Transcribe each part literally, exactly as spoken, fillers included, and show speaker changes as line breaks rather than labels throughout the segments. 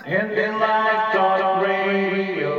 Ending Life Talk Radio.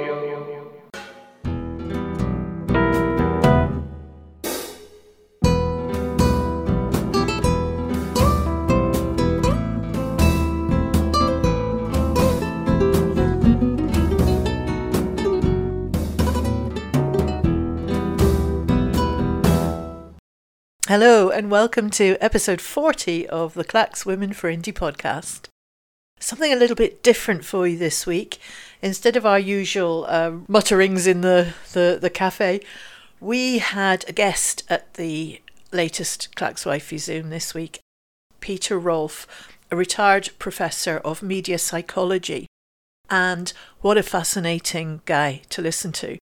Hello and welcome to episode forty of the Clacks Women for Indie podcast. Something a little bit different for you this week. Instead of our usual uh, mutterings in the, the, the cafe, we had a guest at the latest Clacks Wifey Zoom this week, Peter Rolfe, a retired professor of media psychology. And what a fascinating guy to listen to.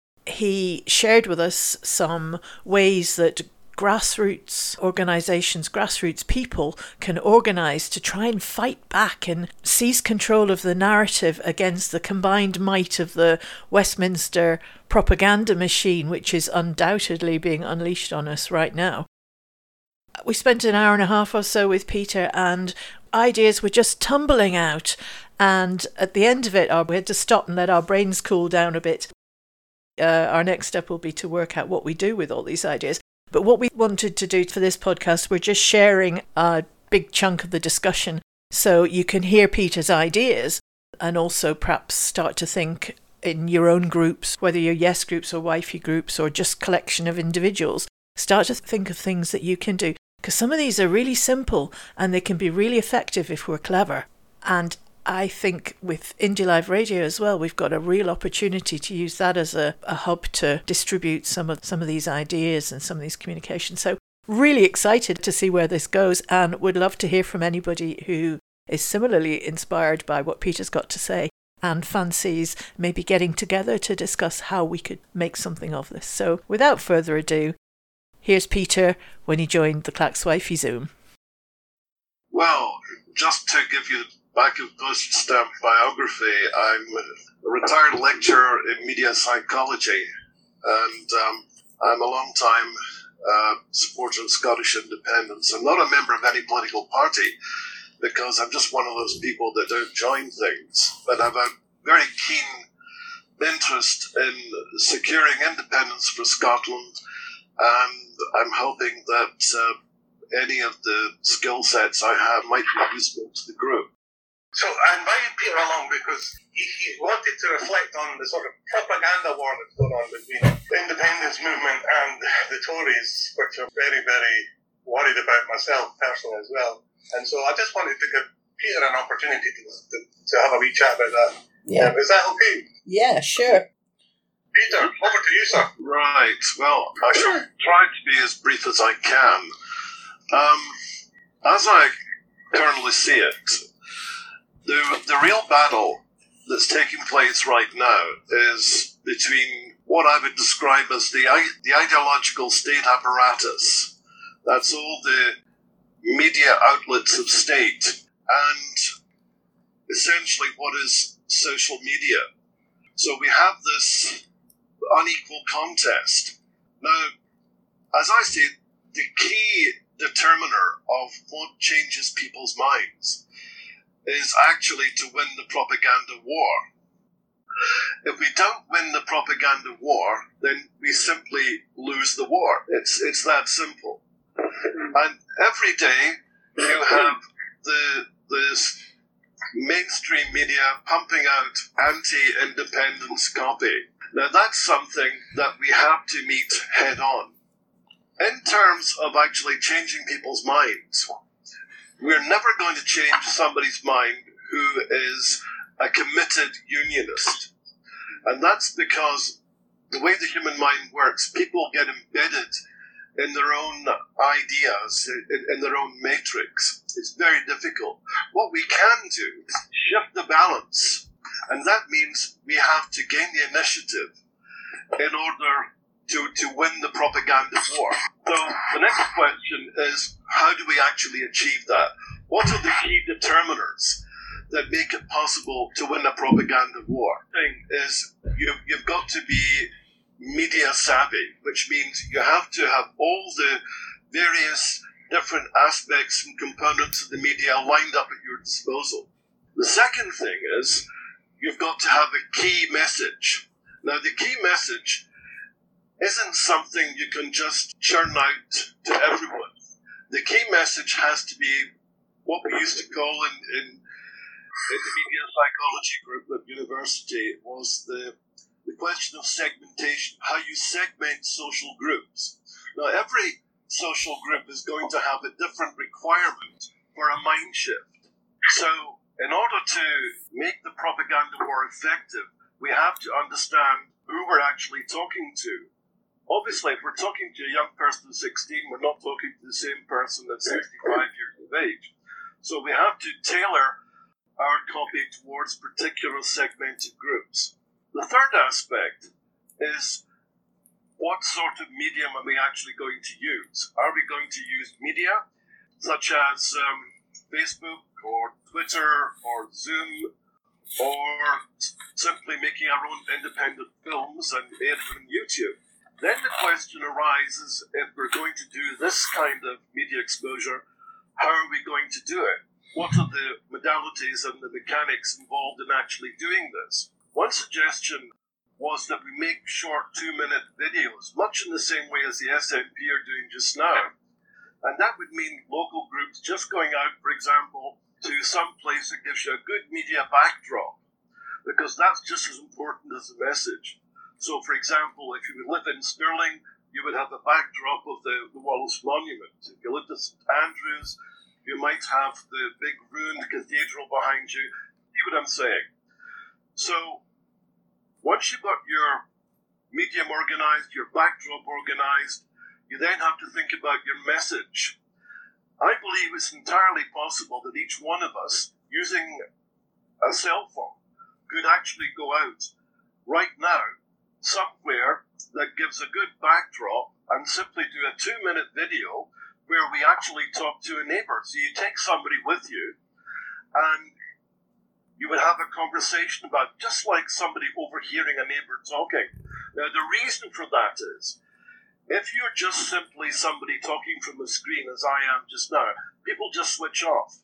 He shared with us some ways that grassroots organisations, grassroots people can organise to try and fight back and seize control of the narrative against the combined might of the Westminster propaganda machine, which is undoubtedly being unleashed on us right now. We spent an hour and a half or so with Peter and ideas were just tumbling out, and at the end of it we had to stop and let our brains cool down a bit. Uh, our next step will be to work out what we do with all these ideas. But what we wanted to do for this podcast, we're just sharing a big chunk of the discussion so you can hear Peter's ideas and also perhaps start to think in your own groups, whether you're yes groups or wifey groups or just collection of individuals, start to think of things that you can do. Because some of these are really simple and they can be really effective if we're clever. And I think with Indie Live Radio as well, we've got a real opportunity to use that as a, a hub to distribute some of some of these ideas and some of these communications. So really excited to see where this goes and would love to hear from anybody who is similarly inspired by what Peter's got to say and fancies maybe getting together to discuss how we could make something of this. So without further ado, here's Peter when he joined the Clacks Wifey Zoom.
Well, just to give you back of postage stamp biography, I'm a retired lecturer in media psychology, and um, I'm a long-time uh, supporter of Scottish independence. I'm not a member of any political party because I'm just one of those people that don't join things, but I have a very keen interest in securing independence for Scotland, and I'm hoping that uh, any of the skill sets I have might be useful to the group.
So I invited Peter along because he, he wanted to reflect on the sort of propaganda war that's going on between the independence movement and the Tories, which I'm very, very worried about myself personally as well. And so I just wanted to give Peter an opportunity to, to, to have a wee chat about that.
Yeah.
Um, is that okay?
Yeah, sure.
Peter, over to you, sir.
Right. Well, I shall try to be as brief as I can. Um, as I currently see it, The, the real battle that's taking place right now is between what I would describe as the, the ideological state apparatus. That's all the media outlets of state and essentially what is social media. So we have this unequal contest. Now, as I see it, the key determiner of what changes people's minds is actually to win the propaganda war. If we don't win the propaganda war, then we simply lose the war. It's it's that simple. And every day you have the this mainstream media pumping out anti-independence copy. Now that's something that we have to meet head on. In terms of actually changing people's minds, we're never going to change somebody's mind who is a committed unionist. And that's because the way the human mind works, people get embedded in their own ideas, in, in their own matrix. It's very difficult. What we can do is shift the balance. And that means we have to gain the initiative in order to, to win the propaganda war. So the next question is, how do we actually achieve that? What are the key determiners that make it possible to win a propaganda war? The thing is, you, you've got to be media savvy, which means you have to have all the various different aspects and components of the media lined up at your disposal. The second thing is you've got to have a key message. Now, the key message isn't something you can just churn out to everyone. The key message has to be what we used to call in, in, in the media psychology group at university was the, the question of segmentation, how you segment social groups. Now, every social group is going to have a different requirement for a mind shift. So, in order to make the propaganda war effective, we have to understand who we're actually talking to. Obviously, if we're talking to a young person at sixteen, we're not talking to the same person at sixty-five years of age. So we have to tailor our copy towards particular segmented groups. The third aspect is what sort of medium are we actually going to use? Are we going to use media such as um, Facebook or Twitter or Zoom, or simply making our own independent films and air them on YouTube? Then the question arises, if we're going to do this kind of media exposure, how are we going to do it? What are the modalities and the mechanics involved in actually doing this? One suggestion was that we make short two-minute videos, much in the same way as the S N P are doing just now. And that would mean local groups just going out, for example, to some place that gives you a good media backdrop, because that's just as important as the message. So, for example, if you live in Stirling, you would have the backdrop of the, the Wallace Monument. If you lived at St Andrews, you might have the big ruined cathedral behind you. See what I'm saying? So, once you've got your medium organized, your backdrop organized, you then have to think about your message. I believe it's entirely possible that each one of us, using a cell phone, could actually go out right now somewhere that gives a good backdrop and simply do a two-minute video where we actually talk to a neighbour. So you take somebody with you and you would have a conversation about, just like somebody overhearing a neighbour talking. Now, the reason for that is, if you're just simply somebody talking from a screen, as I am just now, people just switch off.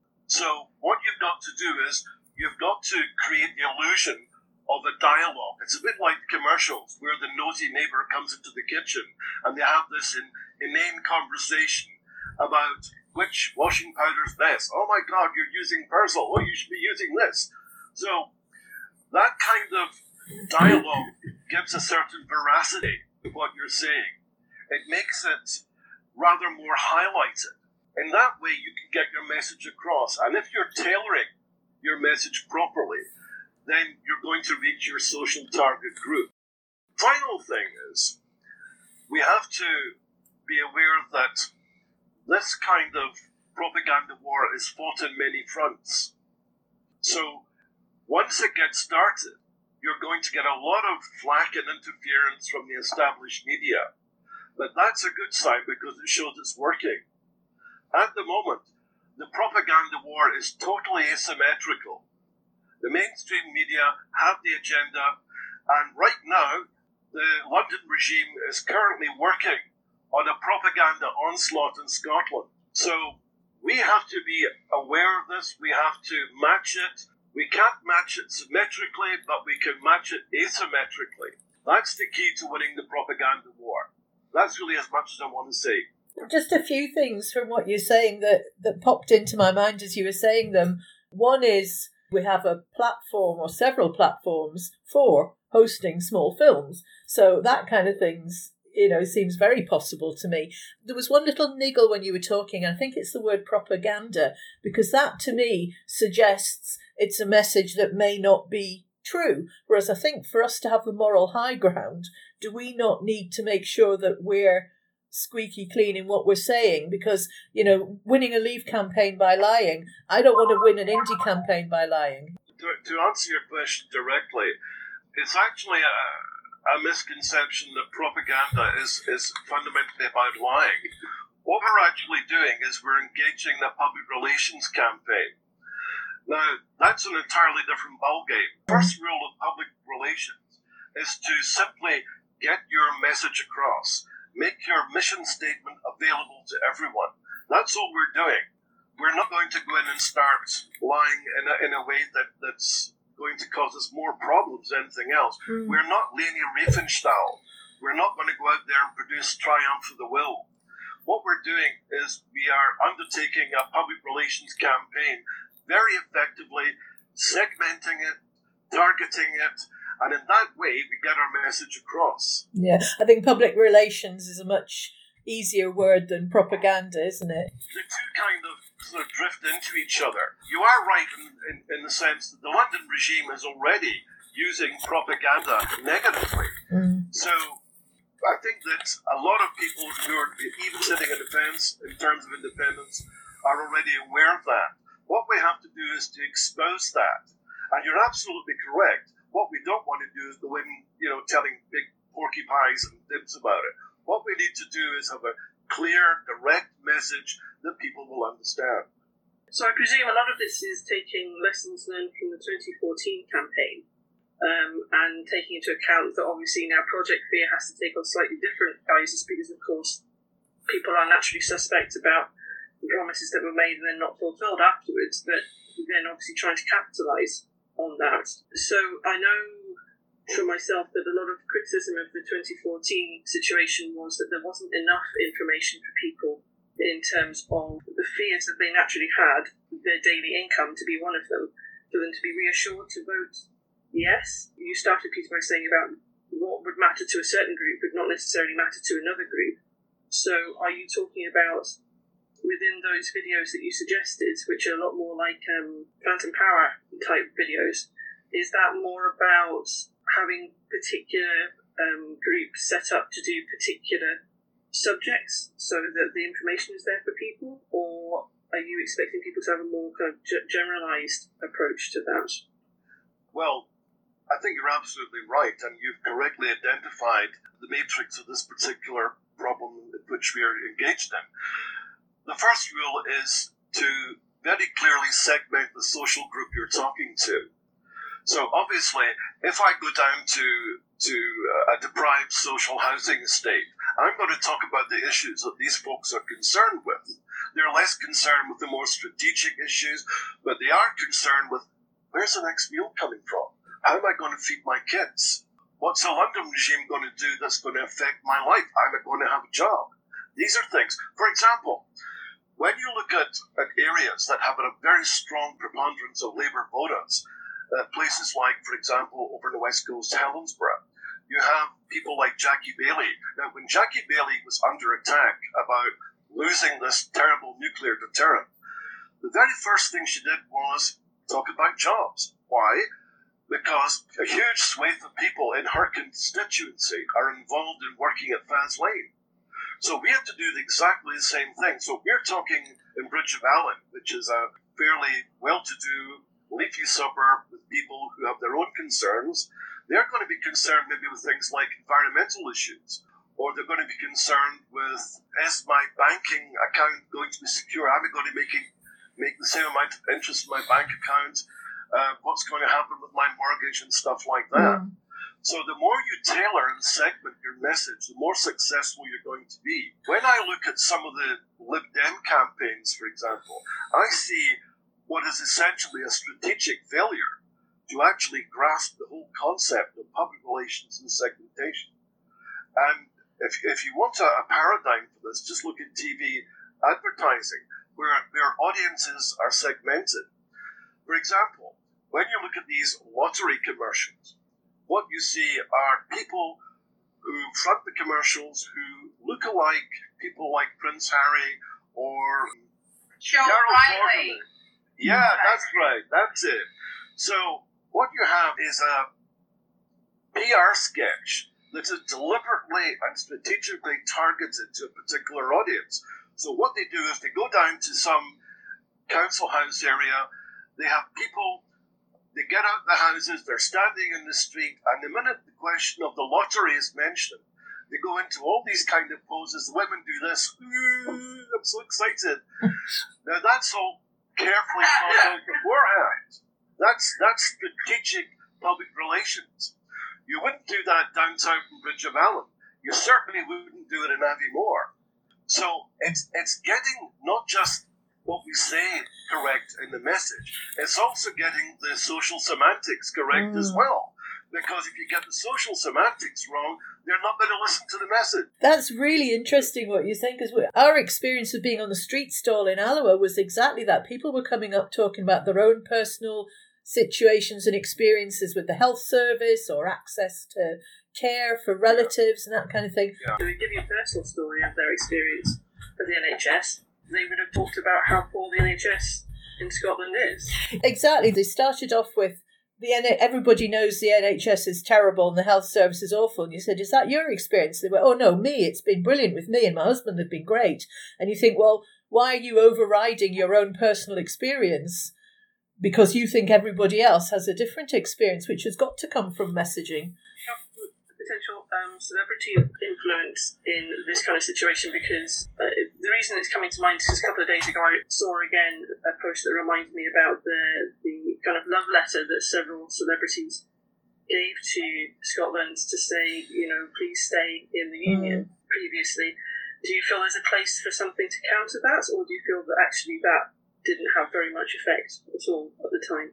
So what you've got to do is, you've got to create the illusion of a dialogue. It's a bit like commercials where the nosy neighbour comes into the kitchen and they have this in, inane conversation about which washing powder is best. Oh my God, you're using Persil. Oh, you should be using this. So that kind of dialogue gives a certain veracity to what you're saying. It makes it rather more highlighted. In that way, you can get your message across. And if you're tailoring your message properly, then you're going to reach your social target group. Final thing is, we have to be aware that this kind of propaganda war is fought on many fronts. So once it gets started, you're going to get a lot of flack and interference from the established media. But that's a good sign because it shows it's working. At the moment, the propaganda war is totally asymmetrical. The mainstream media have the agenda, and right now, the London regime is currently working on a propaganda onslaught in Scotland. So we have to be aware of this, we have to match it. We can't match it symmetrically, but we can match it asymmetrically. That's the key to winning the propaganda war. That's really as much as I want to say.
Just a few things from what you're saying that, that popped into my mind as you were saying them. One is, we have a platform or several platforms for hosting small films. So that kind of things, you know, seems very possible to me. There was one little niggle when you were talking. I think it's the word propaganda, because that to me suggests it's a message that may not be true. Whereas I think for us to have the moral high ground, do we not need to make sure that we're squeaky clean in what we're saying? Because, you know, winning a Leave campaign by lying, I don't want to win an Indie campaign by lying.
To, to answer your question directly, it's actually a, a misconception that propaganda is, is fundamentally about lying. What we're actually doing is we're engaging the public relations campaign. Now, that's an entirely different ballgame. First rule of public relations is to simply get your message across. Make your mission statement available to everyone. That's all we're doing. we're not going to go in and start lying in a, in a way that, that's going to cause us more problems than anything else. Mm. We're not Leni Riefenstahl. We're not going to go out there and produce Triumph of the Will. What we're doing is we are undertaking a public relations campaign very effectively, segmenting it, targeting it, and in that way we get our message across.
Yeah, I think public relations is a much easier word than propaganda, isn't it?
The two kind of sort of drift into each other. You are right in, in, in the sense that the London regime is already using propaganda negatively. Mm. So I think that a lot of people who are even sitting in the fence in terms of independence are already aware of that. What we have to do is to expose that. And you're absolutely correct. What we don't want to do is go in, you know, telling big porcupines and dibs about it. What we need to do is have a clear, direct message that people will understand.
So I presume a lot of this is taking lessons learned from the twenty fourteen campaign um, and taking into account that obviously now Project Fear has to take on slightly different guises because, of course, people are naturally suspect about the promises that were made and then not fulfilled afterwards, but then obviously trying to capitalise on that. So I know for myself that a lot of criticism of the twenty fourteen situation was that there wasn't enough information for people in terms of the fears that they naturally had, their daily income to be one of them, for them to be reassured to vote yes. You started, Peter, by saying about what would matter to a certain group would not necessarily matter to another group. So are you talking about within those videos that you suggested, which are a lot more like um, Phantom Power type videos, is that more about having particular um, groups set up to do particular subjects so that the information is there for people, or are you expecting people to have a more kind of g- generalised approach to that?
Well, I think you're absolutely right, and you've correctly identified the matrix of this particular problem which we are engaged in. The first rule is to very clearly segment the social group you're talking to. So obviously, if I go down to to a deprived social housing estate, I'm going to talk about the issues that these folks are concerned with. They're less concerned with the more strategic issues, but they are concerned with, where's the next meal coming from? How am I going to feed my kids? What's the London regime going to do that's going to affect my life? Am I going to have a job? These are things. For example, when you look at, at areas that have a very strong preponderance of Labour voters, uh, places like, for example, over the West Coast, Helensburgh, you have people like Jackie Baillie. Now, when Jackie Baillie was under attack about losing this terrible nuclear deterrent, the very first thing she did was talk about jobs. Why? Because a huge swathe of people in her constituency are involved in working at Faslane. So we have to do exactly the same thing. So we're talking in Bridge of Allen, which is a fairly well-to-do, leafy suburb with people who have their own concerns. They're going to be concerned maybe with things like environmental issues, or they're going to be concerned with, is my banking account going to be secure? Am I going to make, it, make the same amount of interest in my bank account? Uh, what's going to happen with my mortgage and stuff like that? Mm. So the more you tailor and segment your message, the more successful you're going to be. When I look at some of the Lib Dem campaigns, for example, I see what is essentially a strategic failure to actually grasp the whole concept of public relations and segmentation. And if, if you want a, a paradigm for this, just look at T V advertising, where, where audiences are segmented. For example, when you look at these lottery commercials, what you see are people who front the commercials who look alike people like Prince Harry or
Sean
Carol
Riley.
Vorderman. Yeah, that's right. That's it. So what you have is a P R sketch that is deliberately and strategically targeted to a particular audience. So what they do is they go down to some council house area, they have people, they get out the houses, they're standing in the street, and the minute the question of the lottery is mentioned, they go into all these kind of poses. The women do this, ooh, I'm so excited. Now that's all carefully thought out beforehand. That's that's strategic public relations. You wouldn't do that downtown in Bridge of Allen. You certainly wouldn't do it in Aviemore. So it's it's getting not just what we we say correct in the message. It's also getting the social semantics correct
Mm.
as well. Because if you get the social semantics wrong, they're not going to listen to the message.
That's really interesting what you're saying, because our experience of being on the street stall in Alloa was exactly that. People were coming up talking about their own personal situations and experiences with the health service or access to care for relatives and that kind of thing.
Yeah.
So they give you a personal story of their experience with the N H S. They would have talked about how poor the N H S in Scotland is.
Exactly. They started off with the N- everybody knows the N H S is terrible and the health service is awful. And you said, is that your experience? They went, oh no, me, it's been brilliant with me and my husband have been great. And you think, well, why are you overriding your own personal experience because you think everybody else has a different experience, which has got to come from messaging?
Potential um, celebrity influence in this kind of situation, because uh, the reason it's coming to mind is just a couple of days ago I saw again a post that reminded me about the, the kind of love letter that several celebrities gave to Scotland to say, you know, please stay in the Union mm. previously. Do you feel there's a place for something to counter that, or do you feel that actually that didn't have very much effect at all at the time?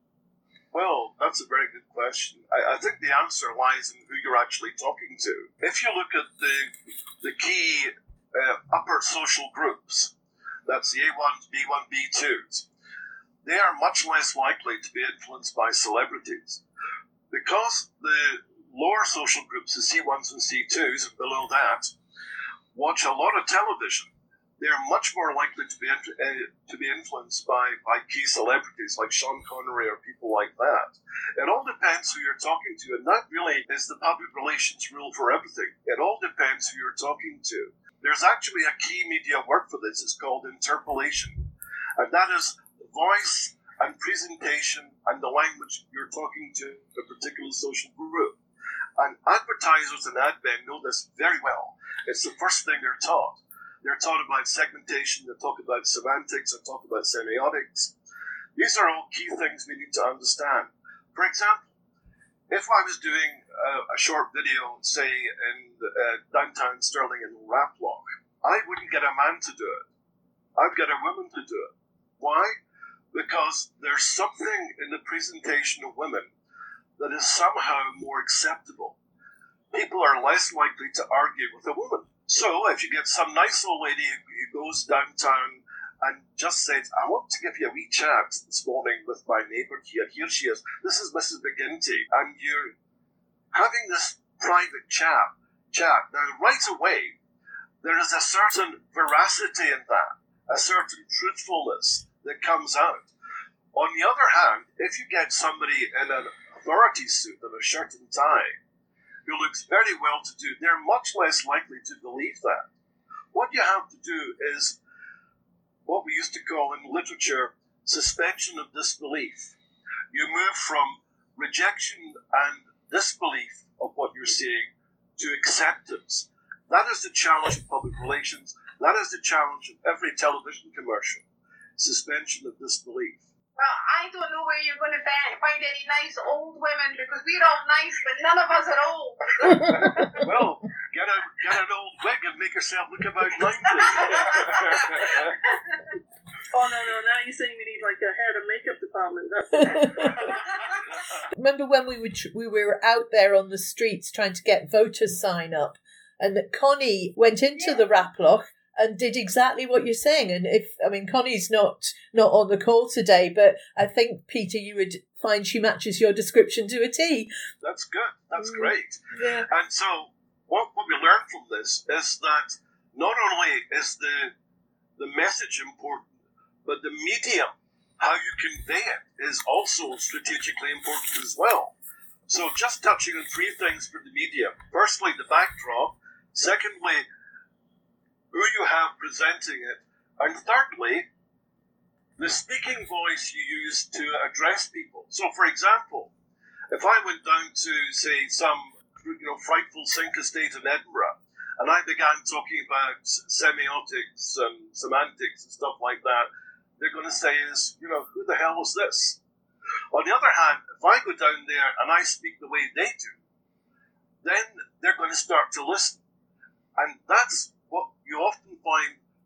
Well, that's a very good question. I, I think the answer lies in who you're actually talking to. If you look at the the key uh, upper social groups, that's the A ones, B one, B twos, they are much less likely to be influenced by celebrities. Because the lower social groups, the C ones and C twos, and below that, watch a lot of television, they're much more likely to be uh, to be influenced by, by key celebrities like Sean Connery or people like that. It all depends who you're talking to, and that really is the public relations rule for everything. It all depends who you're talking to. There's actually a key media word for this. It's called interpolation, and that is voice and presentation and the language you're talking to a particular social group. And advertisers and ad men know this very well. It's the first thing they're taught. They're taught about segmentation, they talk about semantics, they talk about semiotics. These are all key things we need to understand. For example, if I was doing uh, a short video, say, in uh, downtown Stirling in Raploch, I wouldn't get a man to do it. I'd get a woman to do it. Why? Because there's something in the presentation of women that is somehow more acceptable. People are less likely to argue with a woman. So if you get some nice old lady who goes downtown and just says, I want to give you a wee chat this morning with my neighbour here. Here she is. This is Missus McGinty. And you're having this private chat. chat. Now, right away, there is a certain veracity in that, a certain truthfulness that comes out. On the other hand, if you get somebody in an authority suit and a shirt and tie, who looks very well-to-do, they're much less likely to believe that. What you have to do is what we used to call in literature suspension of disbelief. You move from rejection and disbelief of what you're seeing to acceptance. That is the challenge of public relations. That is the challenge of every television commercial. Suspension of disbelief.
Well, I don't know where you're going to find, find any nice old women, because we're all nice, but none of us are old.
Well, get a get an old wig and make yourself look about ninety.
Oh, no, no, now you're saying we need like a hair and makeup department. That's
Remember when we would tr- we were out there on the streets trying to get voters sign up, and that Connie went into yeah. the Raploch and did exactly what you're saying. And if, I mean, Connie's not, not on the call today, but I think, Peter, you would find she matches your description to a T.
That's good. That's mm. great.
Yeah.
And so what, what we learn from this is that not only is the the message important, but the medium, how you convey it, is also strategically important as well. So just touching on three things for the medium. Firstly, the backdrop. Secondly, who you have presenting it, and thirdly, the speaking voice you use to address people. So, for example, if I went down to, say, some you know frightful sink estate in Edinburgh, and I began talking about semiotics and semantics and stuff like that, they're going to say is, you know, who the hell is this? On the other hand, if I go down there and I speak the way they do, then they're going to start to listen. And that's what you often find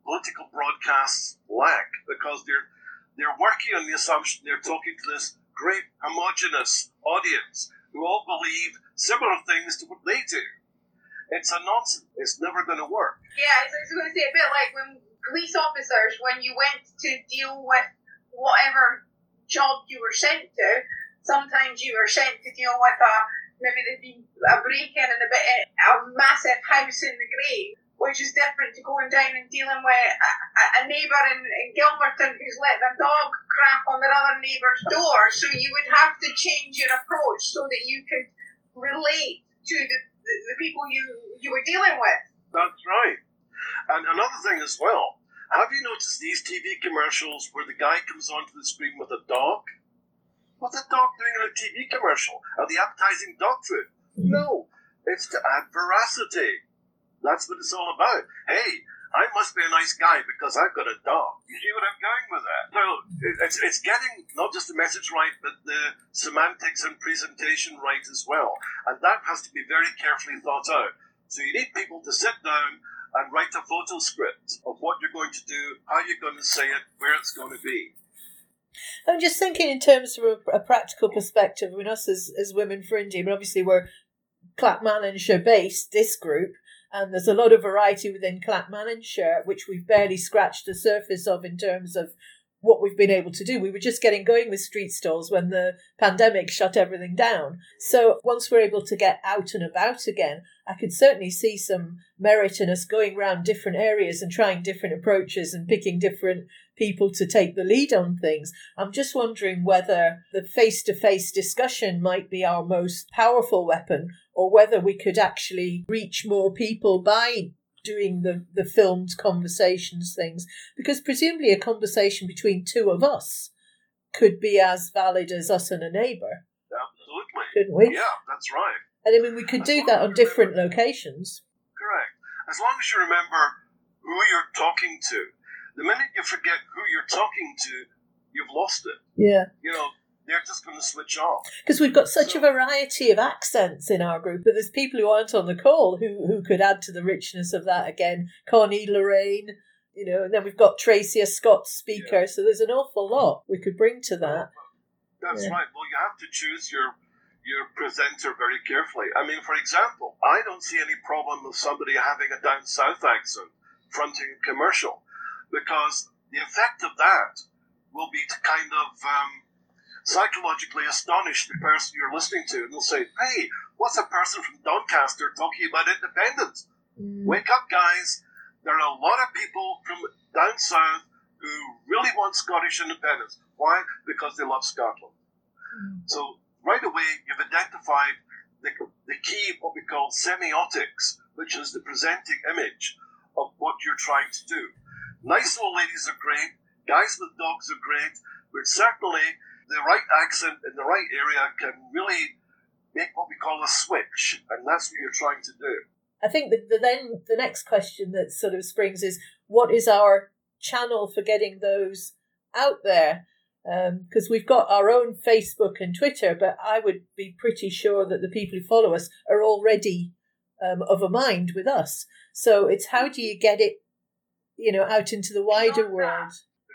political broadcasts lack, because they're they're working on the assumption they're talking to this great homogenous audience who all believe similar things to what they do. It's a nonsense. It's never going to work.
Yeah, I was going to say a bit like when police officers, when you went to deal with whatever job you were sent to, sometimes you were sent to deal with a, maybe there'd been a break-in and a bit a massive house in the grave, which is different to going down and dealing with a, a neighbour in, in Gilberton who's let their dog crap on their other neighbour's door. So you would have to change your approach so that you could relate to the, the, the people you, you were dealing with.
That's right. And another thing as well, have you noticed these T V commercials where the guy comes onto the screen with a dog? What's a dog doing in a T V commercial? Are they advertising dog food? No, it's to add veracity. That's what it's all about. Hey, I must be a nice guy because I've got a dog. You see what I'm going with that? So it's, it's getting not just the message right, but the semantics and presentation right as well. And that has to be very carefully thought out. So you need people to sit down and write a photo script of what you're going to do, how you're going to say it, where it's going to be.
I'm just thinking in terms of a, a practical perspective. I mean, us as, as Women for Indie, but obviously we're Clackmannanshire based, this group, and there's a lot of variety within Clackmannanshire, which we've barely scratched the surface of in terms of what we've been able to do. We were just getting going with street stalls when the pandemic shut everything down. So once we're able to get out and about again, I could certainly see some merit in us going around different areas and trying different approaches and picking different people to take the lead on things. I'm just wondering whether the face-to-face discussion might be our most powerful weapon, or whether we could actually reach more people by doing the, the filmed conversations things, because presumably a conversation between two of us could be as valid as us and a neighbour.
Absolutely.
Couldn't we?
Yeah, that's right.
And I mean, we could
As
do
long
that
as
on
you
different
remember-
locations.
Correct. As long as you remember who you're talking to. The minute you forget who you're talking to, you've lost it.
Yeah.
You know, they're just going to switch off.
Because we've got such
So-
a variety of accents in our group, but there's people who aren't on the call who, who could add to the richness of that again. Connie, Lorraine, you know, and then we've got Tracy, a Scots speaker,
Yeah.
so there's an awful lot we could bring to that.
That's
Yeah.
right. Well, you have to choose your your presenter very carefully. I mean, for example, I don't see any problem with somebody having a down south accent fronting a commercial, because the effect of that will be to kind of um, psychologically astonish the person you're listening to, and they'll say, "Hey, what's a person from Doncaster talking about independence?
Mm.
Wake up, guys! There are a lot of people from down south who really want Scottish independence. Why? Because they love Scotland." So right away, you've identified the, the key, what we call semiotics, which is the presenting image of what you're trying to do. Nice old ladies are great, guys with dogs are great, but certainly the right accent in the right area can really make what we call a switch, and that's what you're trying to do.
I think the, the then the next question that sort of springs is, what is our channel for getting those out there? Because um, we've got our own Facebook and Twitter, but I would be pretty sure that the people who follow us are already um, of a mind with us. So it's how do you get it, you know, out into the wider world?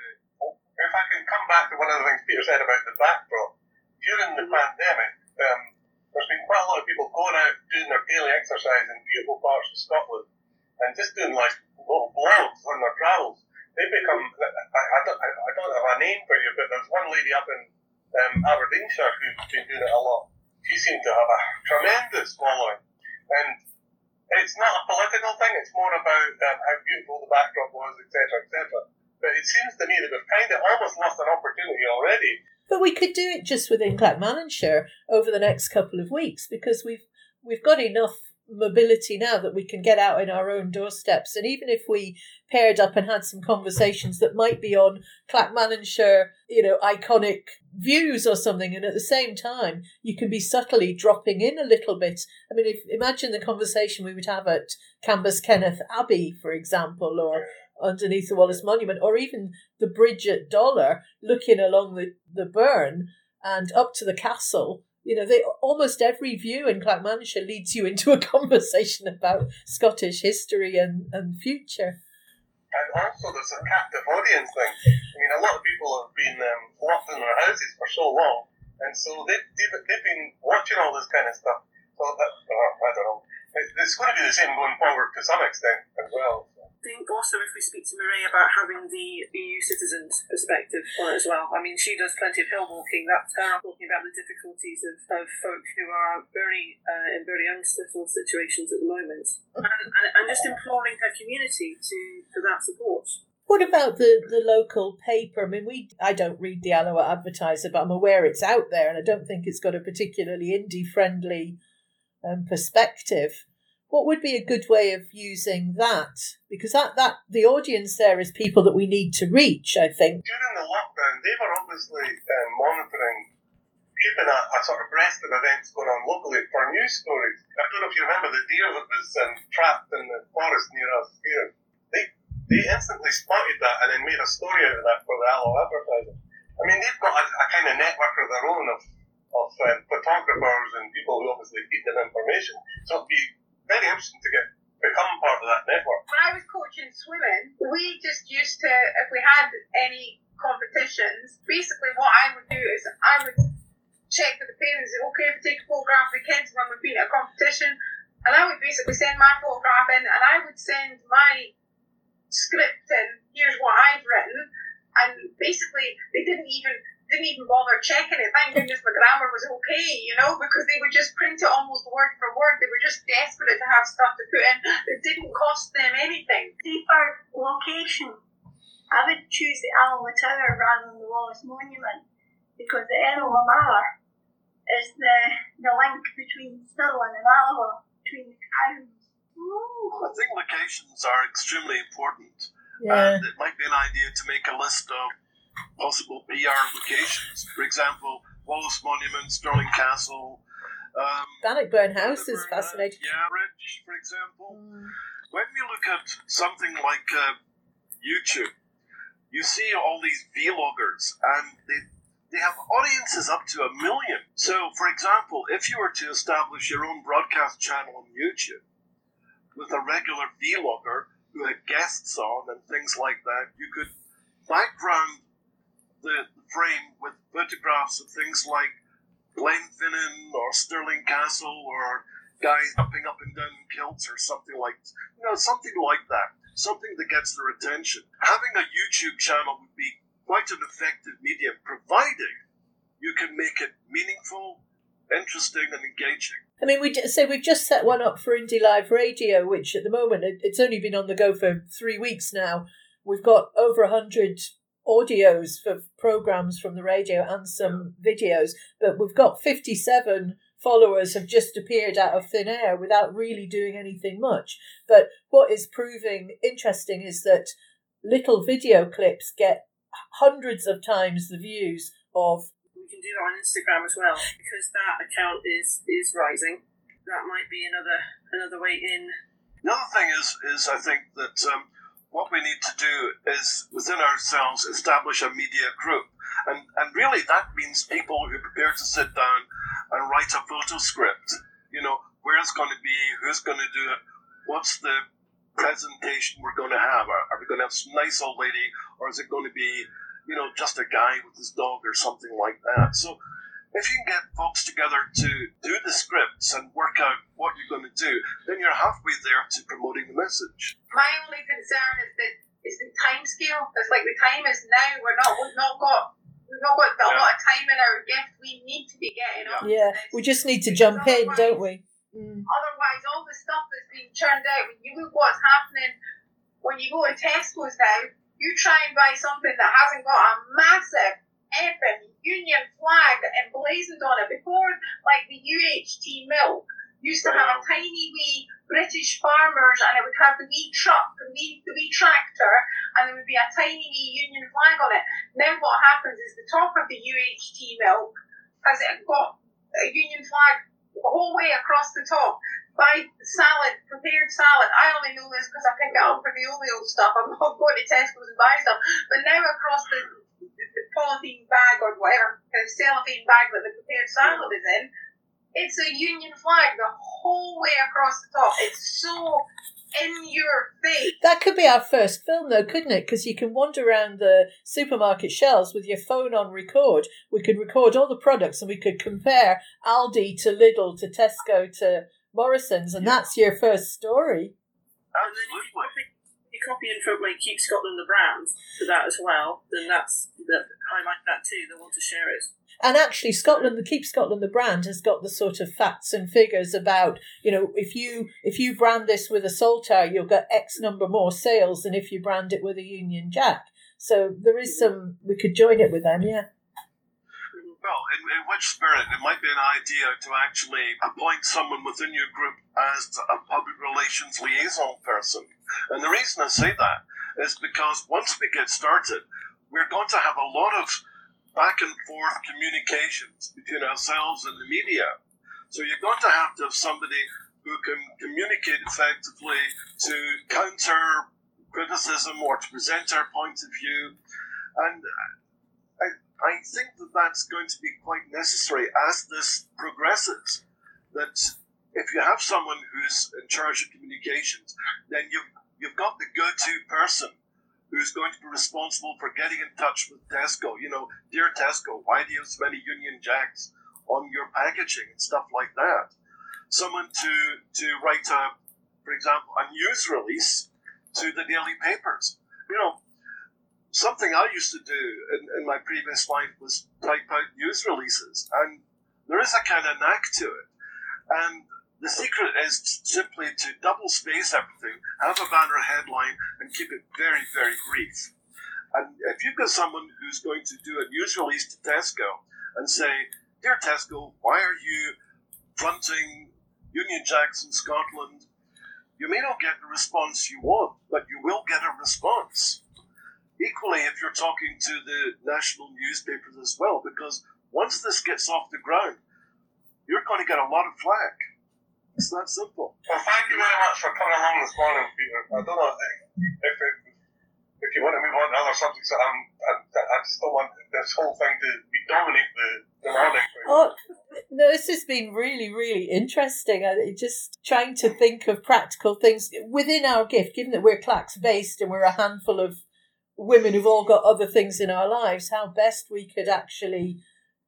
If I can come back to one of the things Peter said about the backdrop, during the pandemic, um, there's been quite a lot of people going out doing their daily exercise in beautiful parts of Scotland and just doing like little blogs on their travels. They become, I, I, don't, I don't have a name for you, but there's one lady up in um, Aberdeenshire who's been doing it a lot. She seemed to have a tremendous following. And it's not a political thing, it's more about um, how beautiful the backdrop was, et cetera, et cetera. But it seems to me that we've kind of almost lost an opportunity already.
But we could do it just within Clackmannanshire over the next couple of weeks, because we've we've got enough mobility now that we can get out in our own doorsteps. And even if we paired up and had some conversations that might be on Clackmannanshire, you know, iconic views or something, and at the same time you can be subtly dropping in a little bit. I mean, if imagine the conversation we would have at Cambus Kenneth Abbey, for example, or underneath the Wallace Monument, or even the bridge at Dollar, looking along the, the burn and up to the castle. You know, they almost every view in Clackmannanshire leads you into a conversation about Scottish history and, and future.
And also there's a captive audience thing. I mean, a lot of people have been um, locked in their houses for so long, and so they've, they've, they've been watching all this kind of stuff. So that, uh, I don't know. It's going to be the same going forward to some extent as well.
I think also if we speak to Mireille about having the E U citizens perspective on it as well. I mean, she does plenty of hill walking. That's her talking about the difficulties of, of folk who are very uh, in very unsettled situations at the moment, and, and, and just imploring her community to for that support.
What about the, the local paper? I mean, we I don't read the Alloa Advertiser, but I'm aware it's out there, and I don't think it's got a particularly indie-friendly um, perspective. What would be a good way of using that? Because that, that the audience there is people that we need to reach, I think.
During the lockdown, they were obviously um, monitoring, keeping a, a sort of breast of events going on locally for news stories. I don't know if you remember the deer that was um, trapped in the forest near us here. They they instantly spotted that and then made a story out of that for the Alloa Advertiser. I mean, they've got a, a kind of network of their own of, of um, photographers and people who obviously feed them information. So it'd be very interesting to get become part of that network.
When I was coaching swimming, we just used to, if we had any competitions, basically what I would do is I would check with the parents, okay, if we take a photograph of the kids when we've been at a competition, and I would basically send my photograph in, and I would send my script in, here's what I've written, and basically they didn't even didn't even bother checking it. Thank goodness my grammar was okay, you know, because they would just print it almost word for word. They were just desperate to have stuff to put in that didn't cost them anything.
See, for location, I would choose the Alloa Tower rather than the Wallace Monument, because the Alloa Mare is the, the link between Stirling and Alloa, between the Crowns.
I think locations are extremely important.
Yeah.
And it might be an idea to make a list of possible P R locations. For example, Wallace Monument, Stirling Castle. Um,
Bannockburn House is
Bannockburn,
fascinating.
Yeah, Ridge, for example.
Mm.
When we look at something like uh, YouTube, you see all these vloggers, and they they have audiences up to a million. So, for example, if you were to establish your own broadcast channel on YouTube with a regular vlogger who had guests on and things like that, you could background the frame with photographs of things like Glenfinnan or Stirling Castle or guys jumping up and down in kilts or something like, you know, something like that. Something that gets their attention. Having a YouTube channel would be quite an effective medium, providing you can make it meaningful, interesting, and engaging.
I mean, we say we've just set one up for Indie Live Radio, which at the moment it, it's only been on the go for three weeks now. We've got over a hundred audios for programs from the radio and some videos, but we've got fifty-seven followers have just appeared out of thin air without really doing anything much. But what is proving interesting is that little video clips get hundreds of times the views of.
We can do that on Instagram as well, because that account is is rising. That might be another another way in.
The other thing is, is I think that um, what we need to do is, within ourselves, establish a media group. And, and really that means people who are prepared to sit down and write a photo script. You know, where it's going to be, who's going to do it, what's the presentation we're going to have. Are, are we going to have some nice old lady, or is it going to be, you know, just a guy with his dog or something like that? So if you can get folks together to do the scripts and work out what you're going to do, then you're halfway there to promoting the message.
My only concern is that is the time scale. It's like the time is now. We're not. We've not got. We've not got a
Yeah.
lot of time in our gift. We need to be getting up. to
Yeah,
this.
we just need to jump in, don't we? Mm.
Otherwise, all the stuff that's being churned out. When you look what's happening, when you go to Tesco's now, you try and buy something that hasn't got a massive effing Union flag emblazoned on it. Before, like the U H T milk used to have a tiny wee British farmers, and it would have the wee truck, the wee, the wee tractor, and there would be a tiny wee Union flag on it. Now what happens is the top of the U H T milk has it got a Union flag the whole way across the top. Buy salad, prepared salad. I only know this because I pick it up for the Olio stuff. I'm not going to Tesco's and buy stuff. But now across the, the, the polythene bag or whatever kind of cellophane bag that the prepared salad is in, it's a Union flag the whole way across the top. It's so in your face.
That could be our first film, though, couldn't it? Because you can wander around the supermarket shelves with your phone on record. We could record all the products and we could compare Aldi to Lidl to Tesco to Morrison's, and that's your first story.
Absolutely.
If you copy and from like Keep Scotland the brand to that as well, then that's that highlight that too. They want to share it.
And actually, Scotland, the Keep Scotland the brand has got the sort of facts and figures about, you know, if you if you brand this with a Saltire, you'll get X number more sales than if you brand it with a Union Jack. So there is some, we could join it with them, yeah.
Well, in, in which spirit, it might be an idea to actually appoint someone within your group as a public relations liaison person. And the reason I say that is because once we get started, we're going to have a lot of back and forth communications between ourselves and the media. So you're going to have to have somebody who can communicate effectively to counter criticism or to present our point of view. And I, I think that that's going to be quite necessary as this progresses, that if you have someone who's in charge of communications, then you've, you've got the go-to person who's going to be responsible for getting in touch with Tesco. You know, dear Tesco, why do you have so many Union Jacks on your packaging and stuff like that? Someone to, to write, a, for example, a news release to the daily papers. You know, something I used to do in, in my previous life was type out news releases, and there is a kind of knack to it. And the secret is simply to double space everything, have a banner headline, and keep it very, very brief. And if you've got someone who's going to do a news release to Tesco and say, dear Tesco, why are you fronting Union Jacks in Scotland? You may not get the response you want, but you will get a response. Equally, if you're talking to the national newspapers as well, because once this gets off the ground, you're going to get a lot of flack. It's that simple.
Well, thank you very much for coming along this morning, Peter. I don't know if, if, if you want to move on to other subjects. I'm, I, I just don't want this whole thing to be dominate the, the morning.
Oh, no, this has been really, really interesting. I, just trying to think of practical things within our gift, given that we're Clacks-based and we're a handful of women who've all got other things in our lives, how best we could actually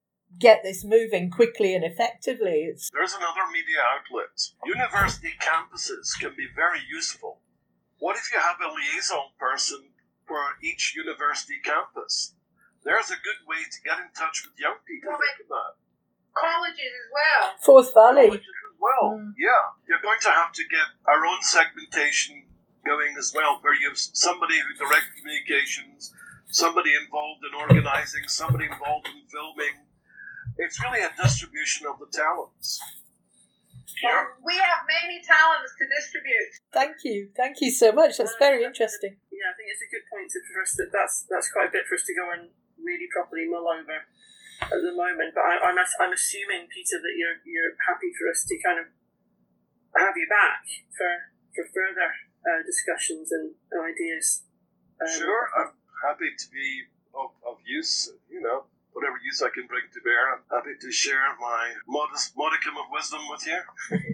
get this moving quickly and effectively. It's...
There's another media outlet. University campuses can be very useful. What if you have a liaison person for each university campus? There's a good way to get in touch with young people. Think about it.
Colleges as well.
Forth Valley.
Colleges as well, mm. yeah. You're going to have to get our own segmentation going as well, where you have somebody who directs communications, somebody involved in organising, somebody involved in filming. It's really a distribution of the talents.
Well, we have many talents to distribute.
Thank you. Thank you so much. That's very interesting.
Yeah, I think it's a good point to, for us that that's, that's quite a bit for us to go and really properly mull over at the moment. But I, I'm, I'm assuming, Peter, that you're you're happy for us to kind of have you back for, for further uh, discussions and ideas. Um,
sure, I'm happy to be of, of use, you know. Whatever use I can bring to bear, I'm happy to share my modest modicum of wisdom with you.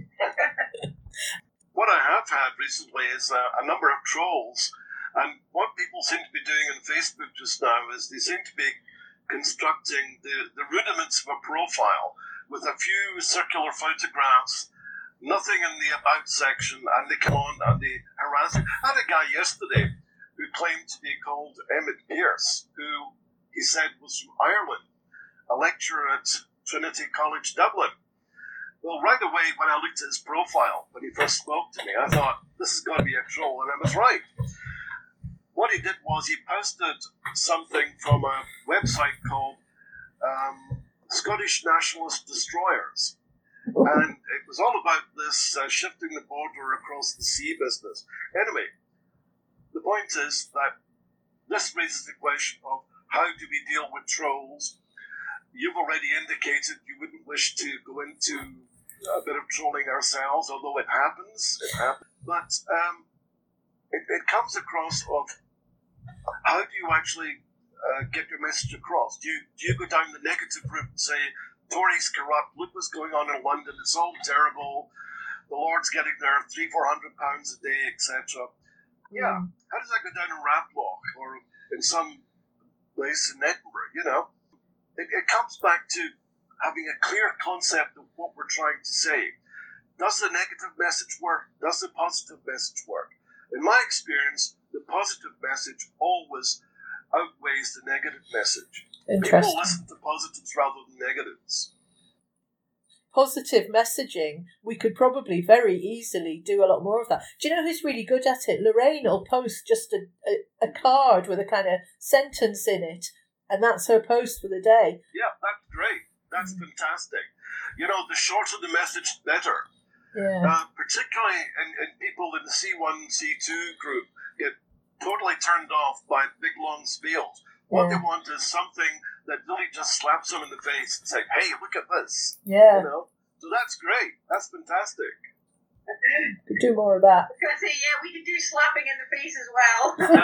What I have had recently is a, a number of trolls, and what people seem to be doing on Facebook just now is they seem to be constructing the, the rudiments of a profile with a few circular photographs, nothing in the about section, and they come on and they harass you. I had a guy yesterday who claimed to be called Emmett Pearce, who he said was from Ireland, a lecturer at Trinity College Dublin. Well, right away when I looked at his profile, when he first spoke to me, I thought, this has got to be a troll, and I was right. What he did was he posted something from a website called um, Scottish Nationalist Destroyers. And it was all about this uh, shifting the border across the sea business. Anyway, the point is that this raises the question of how do we deal with trolls? You've already indicated you wouldn't wish to go into a bit of trolling ourselves, although it happens. It happens. But um, it, it comes across of how do you actually uh, get your message across? Do you, do you go down the negative route and say, Tories corrupt, look what's going on in London, it's all terrible, the Lord's getting their three, four hundred pounds a day, et cetera. Yeah,
Mm.
how does that go down in Raploch or in some place in Edinburgh? You know, it, it comes back to having a clear concept of what we're trying to say. Does the negative message work? Does the positive message work? In my experience, the positive message always outweighs the negative message. People
Interesting.
listen to positives rather than negatives.
Positive messaging, we could probably very easily do a lot more of that. Do you know who's really good at it? Lorraine will post just a, a, a card with a kind of sentence in it, and that's her post for the day.
Yeah, that's great. That's
Mm.
fantastic. You know, the shorter the message, the better.
Yeah.
Uh, particularly in, in people in the C one, C two group get totally turned off by big long spiels. What
Yeah.
they want is something that really just slaps them in the face and say, hey, look at this.
Yeah.
You know? So that's great. That's fantastic.
Could do more of that.
I was going to say, yeah, we could do slapping in the face as well.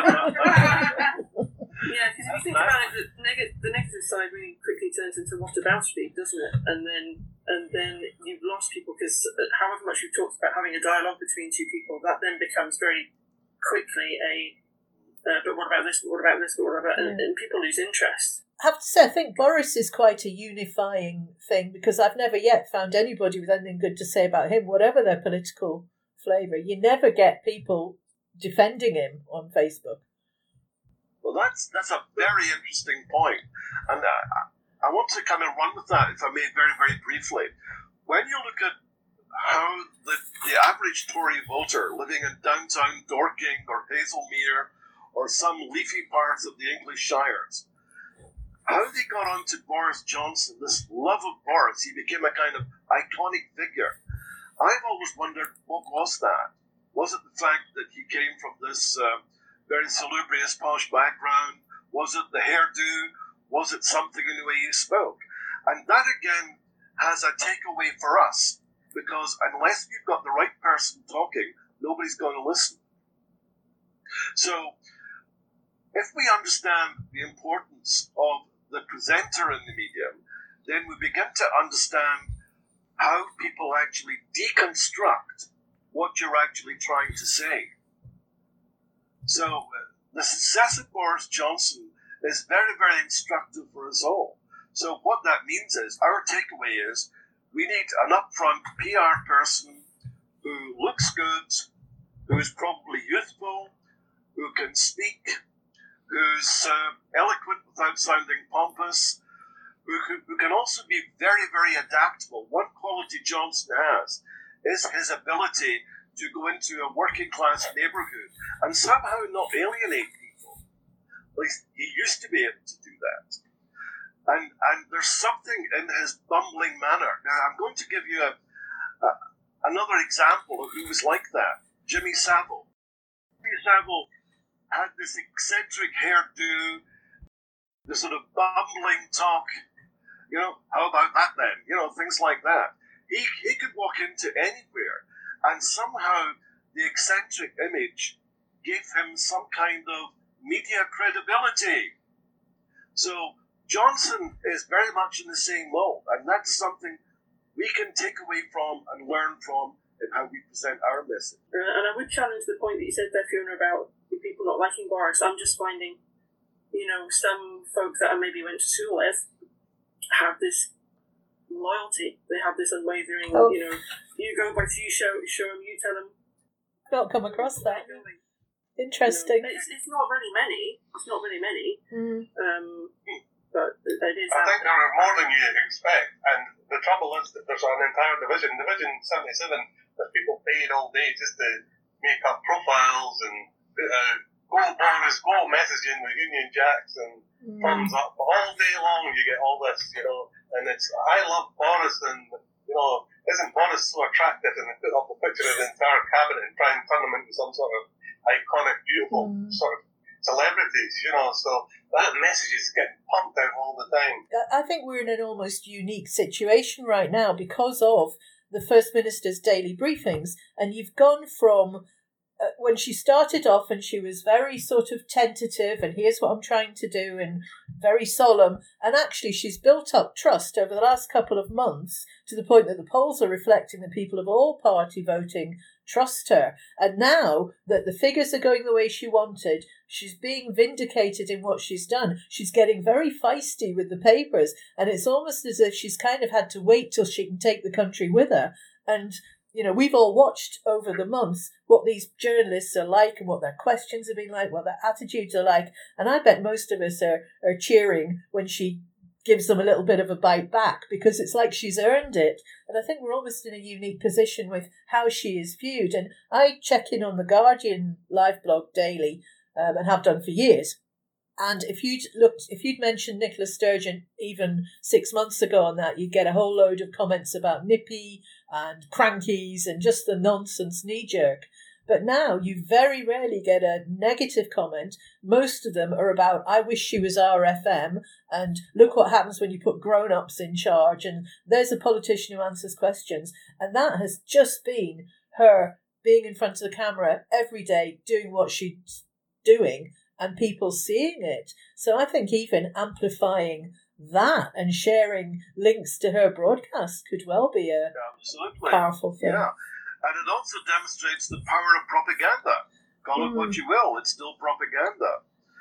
Yeah, because if you think about it, the, neg- the negative side really quickly turns into what about speak, doesn't it? And then and then you've lost people because however much you've talked about having a dialogue between two people, that then becomes very quickly a uh, but what about this, but what about this, but what about... And, and people lose interest.
I have to say, I think Boris is quite a unifying thing because I've never yet found anybody with anything good to say about him, whatever their political flavour. You never get people defending him on Facebook.
Well, that's that's a very interesting point. And uh, I want to kind of run with that, if I may, very, very briefly. When you look at how the, the average Tory voter living in downtown Dorking or Hazelmere or some leafy parts of the English Shires, how they got onto Boris Johnson, this love of Boris, he became a kind of iconic figure. I've always wondered, what was that? Was it the fact that he came from this uh, very salubrious, posh background? Was it the hairdo? Was it something in the way he spoke? And that, again, has a takeaway for us, because unless we've got the right person talking, nobody's going to listen. So, if we understand the importance of the presenter in the medium, then we begin to understand how people actually deconstruct what you're actually trying to say. So, uh, the success of Boris Johnson is very, very instructive for us all. So what that means is, our takeaway is, we need an upfront P R person who looks good, who's probably youthful, who can speak, who's uh, eloquent without sounding pompous, who, who, who can also be very, very adaptable. One quality Johnson has is his ability to go into a working class neighbourhood and somehow not alienate people. At least he used to be able to do that. And and there's something in his bumbling manner. Now, I'm going to give you a, a, another example of who was like that. Jimmy Savile. Jimmy Savile had this eccentric hairdo, this sort of bumbling talk. You know, how about that then? You know, things like that. He, he could walk into anywhere, and somehow the eccentric image gave him some kind of media credibility. So Johnson is very much in the same mold, and that's something we can take away from and learn from in how we present our message.
Uh, and I would challenge the point that you said there, Fiona, about people not liking Boris. I'm just finding, you know, some folks that I maybe went to school with have this loyalty. They have this unwavering,
Oh.
you know, you go by, you show, show them, you tell them.
Not come across that.
You know,
Interesting.
it's, it's not really many. It's not really many.
Mm.
Um, but it is.
I think there are more than you expect, and the trouble is that there's an entire division, Division seventy-seven, there's people paid all day just to make up profiles and uh, go Boris, go messaging with Union Jacks and
Mm.
thumbs up. All day long you get all this, you know, and it's, I love Boris, and, you know, isn't Boris so attractive, and they put up a picture of the entire cabinet and try and turn them into some sort of iconic, beautiful
Mm.
sort of celebrities, you know, so that message is getting pumped out all the time.
I think we're in an almost unique situation right now because of the First Minister's daily briefings, and you've gone from uh, when she started off and she was very sort of tentative and here's what I'm trying to do and very solemn, and actually she's built up trust over the last couple of months to the point that the polls are reflecting that people of all party voting trust her. And now that the figures are going the way she wanted, she's being vindicated in what she's done. She's getting very feisty with the papers, and it's almost as if she's kind of had to wait till she can take the country with her. And you know, we've all watched over the months what these journalists are like and what their questions have been like, what their attitudes are like. And I bet most of us are, are cheering when she gives them a little bit of a bite back, because it's like she's earned it. And I think we're almost in a unique position with how she is viewed. And I check in on the Guardian live blog daily um, and have done for years. And if you'd looked, if you'd mentioned Nicola Sturgeon even six months ago on that, you'd get a whole load of comments about nippy and crankies and just the nonsense knee jerk. But now you very rarely get a negative comment. Most of them are about, I wish she was R F M, and look what happens when you put grown-ups in charge, and there's a politician who answers questions. And that has just been her being in front of the camera every day, doing what she's doing, and people seeing it. So I think even amplifying that and sharing links to her broadcast could well be a
Absolutely.
powerful thing.
Yeah. And it also demonstrates the power of propaganda. Call it
Mm.
what you will, it's still propaganda.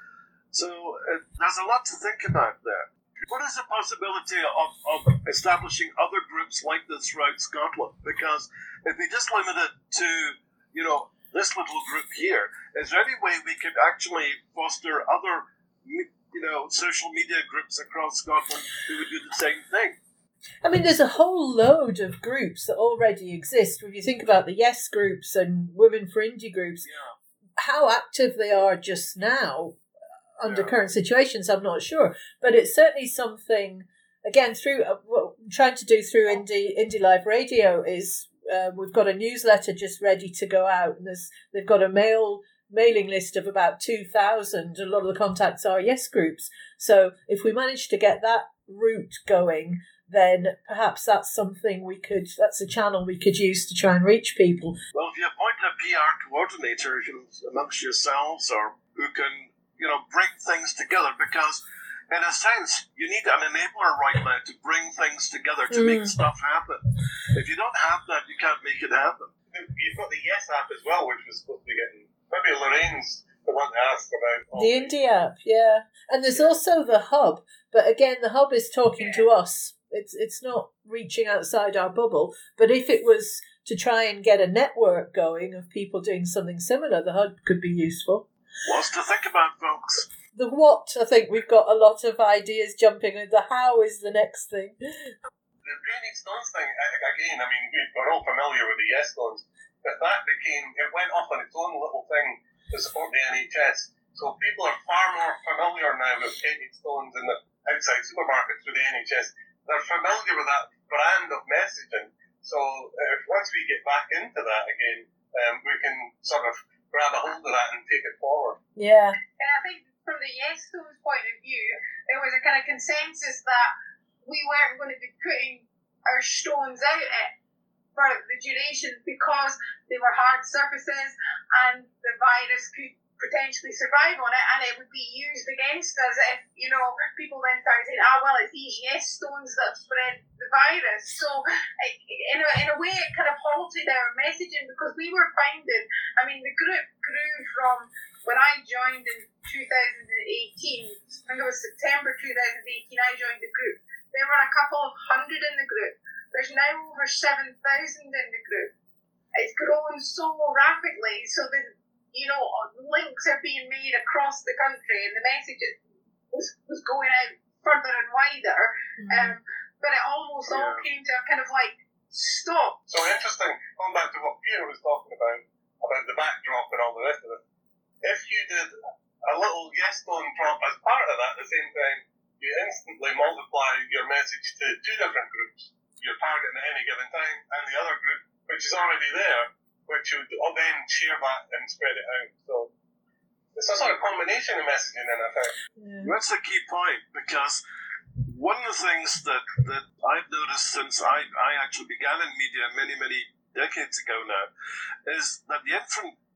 So uh, there's a lot to think about there. What is the possibility of, of establishing other groups like this throughout Scotland? Because if we just limit it to, you know, this little group here, is there any way we could actually foster other, you know, social media groups across Scotland who would do the same thing?
I mean, there's a whole load of groups that already exist. If you think about the Yes groups and Women for Indie groups,
Yeah.
how active they are just now under
Yeah.
current situations, I'm not sure. But it's certainly something, again, through uh, what I'm trying to do through Indie, Indie Live Radio is uh, we've got a newsletter just ready to go out. And there's, they've got a mail mailing list of about two thousand. A lot of the contacts are Yes groups. So if we manage to get that route going, then perhaps that's something we could, that's a channel we could use to try and reach people.
Well, if you appoint a P R coordinator you know, amongst yourselves, or who can, you know, bring things together, because in a sense, you need an enabler right now to bring things together, to
Mm.
make stuff happen. If you don't have that, you can't make it happen.
You've got the Yes app as well, which was supposed to be getting. Maybe Lorraine's the one to ask about.
The Indie app, yeah. And there's also the Hub, but again, the Hub is talking to us. It's it's not reaching outside our bubble. But if it was to try and get a network going of people doing something similar, the Hub could be useful.
Lots to think about, folks.
The what, I think we've got a lot of ideas jumping, and the how is the next thing.
The Greenie Stones thing, again, I mean, we're all familiar with the Yes Stones, but that became, it went off on its own little thing to support the N H S. So people are far more familiar now with Kenny Stones in the outside supermarkets with the N H S. They're familiar with that brand of messaging. So if once we get back into that again, um, we can sort of grab a hold of that and take it forward.
Yeah.
And I think from the Yes Stones point of view, there was a kind of consensus that we weren't going to be putting our stones out at for the duration because they were hard surfaces and the virus could potentially survive on it, and it would be used against us if, you know, people then started saying, ah, well, it's these Yes Stones that have spread the virus. So it, in, a, in a way it kind of halted our messaging, because we were finding, I mean, the group grew from when I joined in two thousand eighteen, I think it was September two thousand eighteen, I joined the group. There were a couple of hundred in the group. There's now over seven thousand in the group. It's grown so rapidly, so the, you know, links are being made across the country, and the message was, was going out further and wider. Mm-hmm. Um, but it almost yeah. all came to a kind of like stop.
So interesting, going back to what Peter was talking about, about the backdrop and all the rest of it. If you did a little Yes Stone drop as part of that at the same time, you instantly multiply your message to two different groups. Your target at any given time, and the other group, which is already there, which would then share that and spread it out. So it's a sort of combination of messaging in effect.
Yeah. That's a key point, because one of the things that, that I've noticed since I, I actually began in media many, many decades ago now, is that the, inf-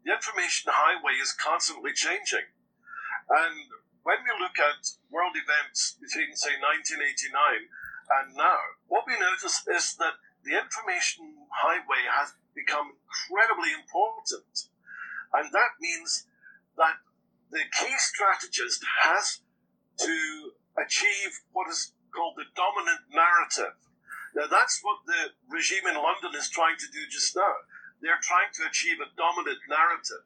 the information highway is constantly changing. And when we look at world events between, say, nineteen eighty-nine and now, what we notice is that the information highway has become incredibly important. And that means that the key strategist has to achieve what is called the dominant narrative. Now, that's what the regime in London is trying to do just now. They're trying to achieve a dominant narrative.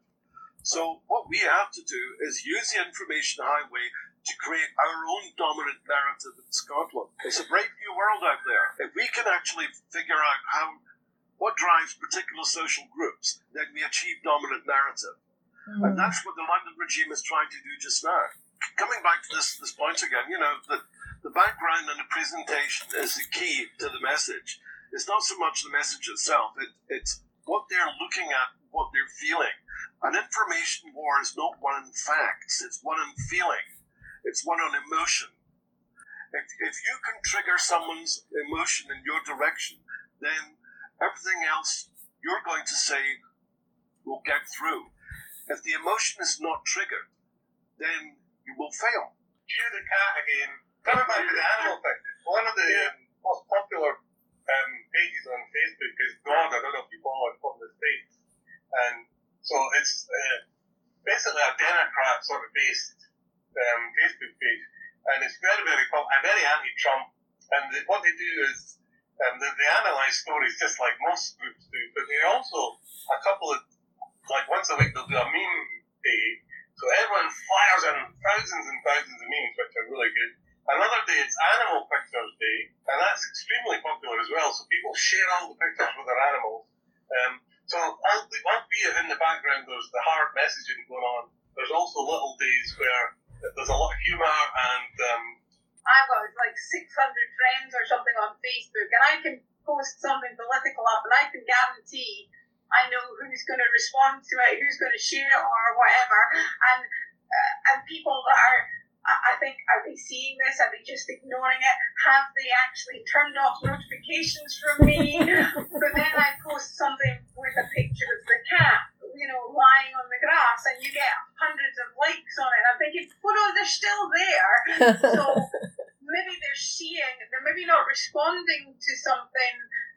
So what we have to do is use the information highway to create our own dominant narrative in Scotland. It's a brave new world out there. If we can actually figure out how what drives particular social groups, then we achieve dominant narrative. Mm. And that's what the London regime is trying to do just now. Coming back to this, this point again, you know, the, the background and the presentation is the key to the message. It's not so much the message itself, it, it's what they're looking at, what they're feeling. An information war is not one on facts, it's one on feeling. It's one on emotion. If, if you can trigger someone's emotion in your direction, then everything else you're going to say will get through. If the emotion is not triggered, then you will fail.
Cue the cat again. Coming back to the animal thing, one of the um, most popular um, pages on Facebook is God. I don't know if you follow it from the States. And so it's uh, basically a Democrat sort of based um, Facebook page. And it's very, very pop- uh, very anti-Trump. And the, what they do is um, they, they analyse stories just like most groups do. But they also, a couple of, like once a week, they'll do a meme day. So everyone fires in thousands and thousands of memes, which are really good. Another day, it's Animal Pictures Day, and that's extremely popular as well. So people share all the pictures with their animals. Um, so albeit in the background, there's the hard messaging going on. There's also little days where there's a lot of humour and... Um,
I've got like six hundred friends or something on Facebook, and I can post something political up, and I can guarantee I know who's going to respond to it, who's going to share it or whatever, and uh, and people that are, I think, are they seeing this? Are they just ignoring it? Have they actually turned off notifications from me? But then I post something with a picture of the cat, you know, lying on the grass, and you get hundreds of likes on it. I'm thinking, well, no, they're still there. So maybe they're seeing, they're maybe not responding to something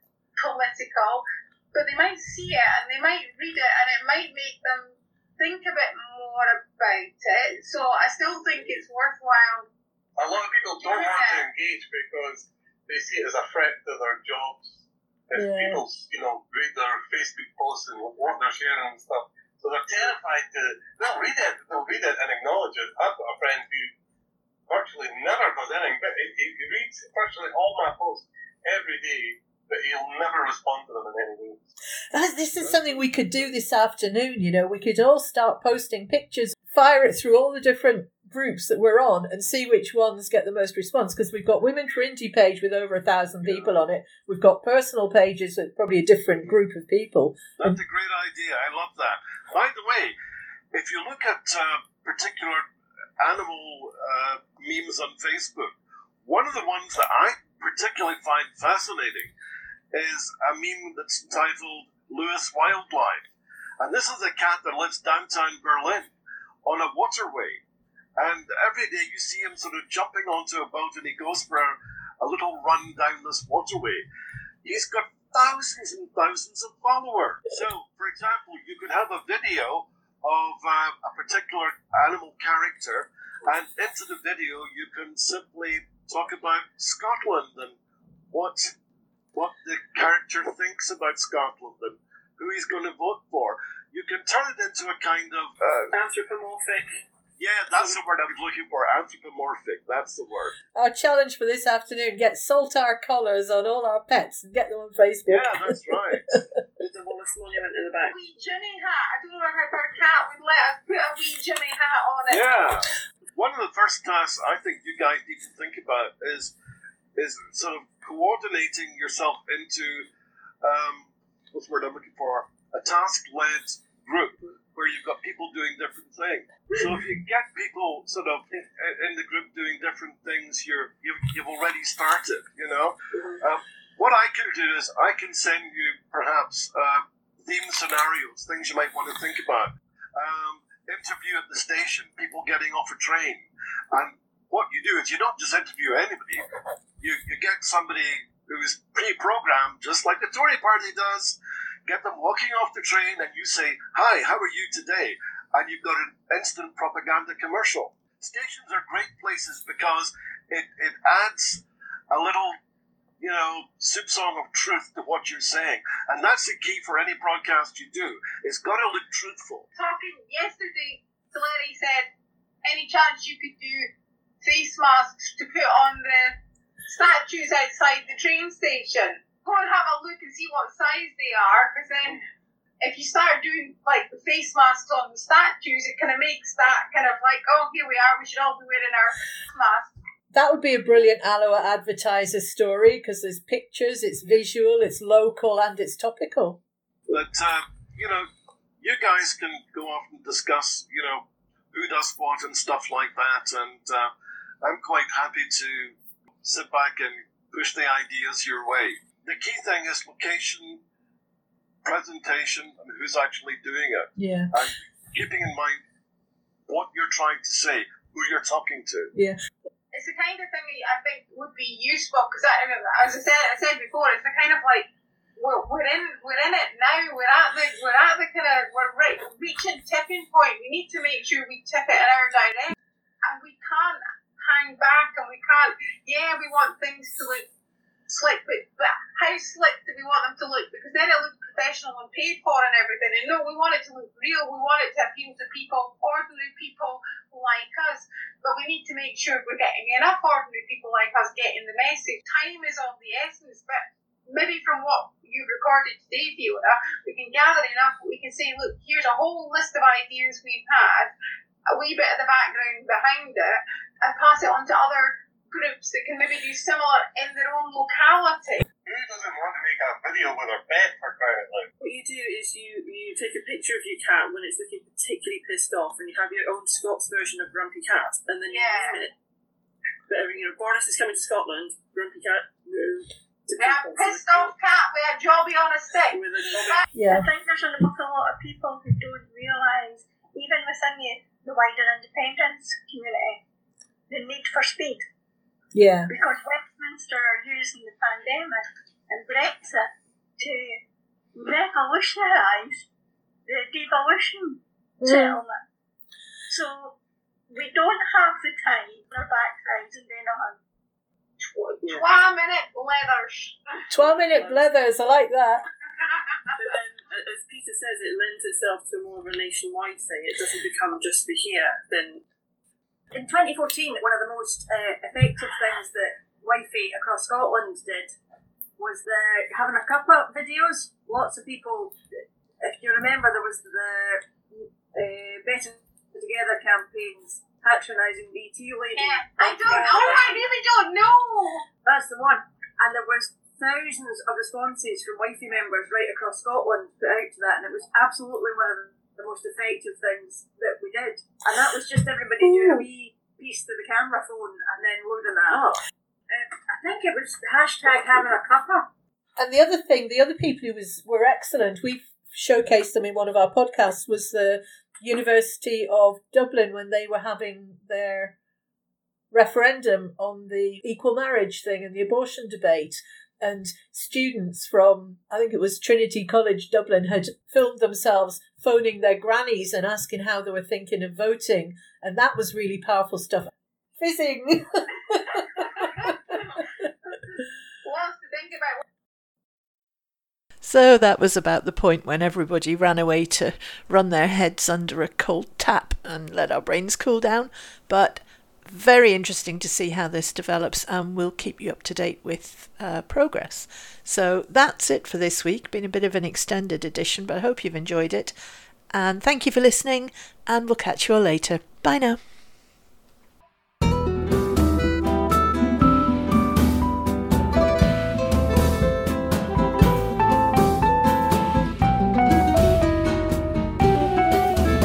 political, but they might see it and they might read it, and it might make them think a bit more about it. So I still think it's worthwhile.
A lot of people don't want to engage because they see it as a threat to their jobs. If yeah. people, you know, read their Facebook posts and what they're sharing and stuff, so they're terrified to. They'll read it, they'll read it and acknowledge it. I've got a friend who virtually never does anything, but he, he reads virtually all my posts every day. But he'll never respond to them in any way.
This is something we could do this afternoon, you know. We could all start posting pictures, fire it through all the different groups that we're on and see which ones get the most response, because we've got Women for Indie page with over a thousand yeah. people on it. We've got personal pages with probably a different group of people.
That's a great idea. I love that. By the way, if you look at uh, particular animal uh, memes on Facebook, one of the ones that I particularly find fascinating is a meme that's entitled Lewis Wildlife. And this is a cat that lives downtown Berlin on a waterway. And every day you see him sort of jumping onto a boat, and he goes for a, a little run down this waterway. He's got thousands and thousands of followers. So, for example, you could have a video of uh, a particular animal character, and into the video you can simply talk about Scotland and what what the character thinks about Scotland and who he's going to vote for. You can turn it into a kind of... Uh,
anthropomorphic.
Yeah, that's the word I was looking for. Anthropomorphic, that's the word.
Our challenge for this afternoon, get saltire collars on all our pets and get them on Facebook.
Yeah, that's right.
With the Wallace Monument in the back.
A wee Jimmy hat. I don't know if our cat would let us put a wee Jimmy hat on it.
Yeah. One of the first tasks I think you guys need to think about is is sort of coordinating yourself into, um, what's the word I'm looking for, a task-led group where you've got people doing different things. So if you get people sort of in, in the group doing different things, you're, you've, you've already started, you know. Um, what I can do is I can send you perhaps uh, theme scenarios, things you might want to think about. Um, interview at the station, people getting off a train. And what you do is you don't just interview anybody. You, you get somebody who's pre-programmed, just like the Tory party does, get them walking off the train and you say, "Hi, how are you today?" And you've got an instant propaganda commercial. Stations are great places because it, it adds a little, you know, soup song of truth to what you're saying. And that's the key for any broadcast you do. It's got to look truthful.
Talking yesterday, Larry said, any chance you could do face masks to put on the statues outside the train station? Go and have a look and see what size they are, because then if you start doing like the face masks on the statues, it kind of makes that kind of like, oh, here we are, we should all be wearing our masks.
That would be a brilliant Alloa advertiser story, because there's pictures, it's visual, it's local, and it's topical.
But, uh, you know, you guys can go off and discuss, you know, who does what and stuff like that, and uh, I'm quite happy to sit back and push the ideas your way. The key thing is location, presentation, and who's actually doing it.
Yeah.
And keeping in mind what you're trying to say, who you're talking to.
Yeah.
It's the kind of thing that I think would be useful, because as I said, I said before, it's the kind of like we're, we're in we're in it now. We're at the we're at the kind of we're right, reaching tipping point. We need to make sure we tip it in our direction, and we can't hang back, and we can't. Yeah, we want things to look slick, but, but how slick do we want them to look? Because then it looks professional and paid for and everything. And no, we want it to look real. We want it to appeal to people, ordinary people like us. But we need to make sure we're getting enough ordinary people like us getting the message. Time is of the essence, but maybe from what you recorded today, Fiona, we can gather enough. We can say, look, here's a whole list of ideas we've had, a wee bit of the background behind it, and pass it on to other groups that can maybe do similar in their own locality.
Who doesn't want to make a video with their pet, for crying out loud?
What you do is you, you take a picture of your cat when it's looking particularly pissed off, and you have your own Scots version of Grumpy Cat, and then you
Yeah.
name it. But you know, Boris is coming to Scotland, Grumpy Cat, no.
We have a pissed off cat with a jobby on a stick.
With a jobby.
Yeah.
I think there's an awful lot of people who don't realise, even within the, the wider independence community, the need for speed.
Yeah.
Because Westminster are using the pandemic and Brexit to revolutionise the devolution
Mm.
settlement. So we don't have the time on our backsides and then on.
Yeah.
Twa minute leathers.
twelve minute leathers, I like that.
But then, as Peter says, it lends itself to more of a nationwide thing. It doesn't become just the here, then.
In twenty fourteen, one of the most uh, effective things that Wi-Fi across Scotland did was the having a cuppa videos. Lots of people, if you remember, there was the uh, Better Together campaigns patronising B T lady.
Yeah, I don't know. I really don't know.
That's the one. And there was thousands of responses from Wi-Fi members right across Scotland put out to that, and it was absolutely one of the the most effective things that we did. And that was just everybody doing a wee piece to the camera phone and then loading that up. Um, I think it was hashtag having a cuppa.
And the other thing, the other people who was were excellent, we've showcased them in one of our podcasts, was the University of Dublin when they were having their referendum on the equal marriage thing and the abortion debate. And students from, I think it was Trinity College Dublin, had filmed themselves phoning their grannies and asking how they were thinking of voting. And that was really powerful stuff. Fizzing!
Who wants to think about?
So that was about the point when everybody ran away to run their heads under a cold tap and let our brains cool down. But very interesting to see how this develops, and we'll keep you up to date with uh, progress. So that's it for this week. Been a bit of an extended edition, but I hope you've enjoyed it. And thank you for listening, and we'll catch you all later. Bye now.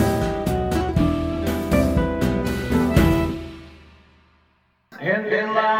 In, in line.